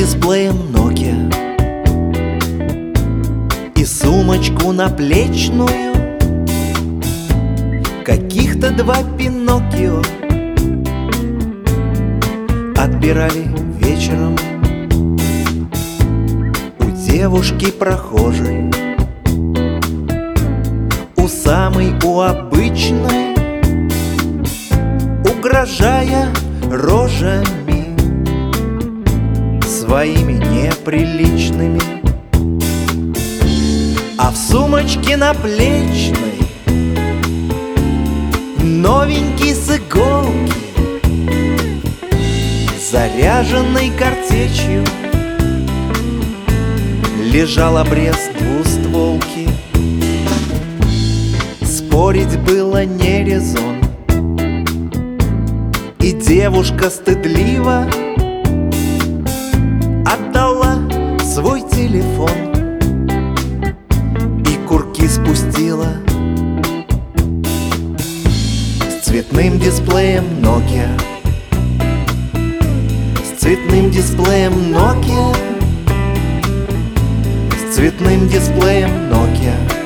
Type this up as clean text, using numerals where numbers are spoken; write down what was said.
дисплеем Nokia и сумочку наплечную, каких-то два Пиноккио отбирали вечером у девушки прохожей, у самой, у обычной, угрожая рожами своими неприличными. А в сумочке наплечной новенький с иголки, заряженный картечью, лежал обрез двустволки. Спорить было не резон, и девушка стыдливо отдала свой телефон и курки спустила. С цветным дисплеем Nokia, с цветным дисплеем Nokia, с цветным дисплеем Nokia.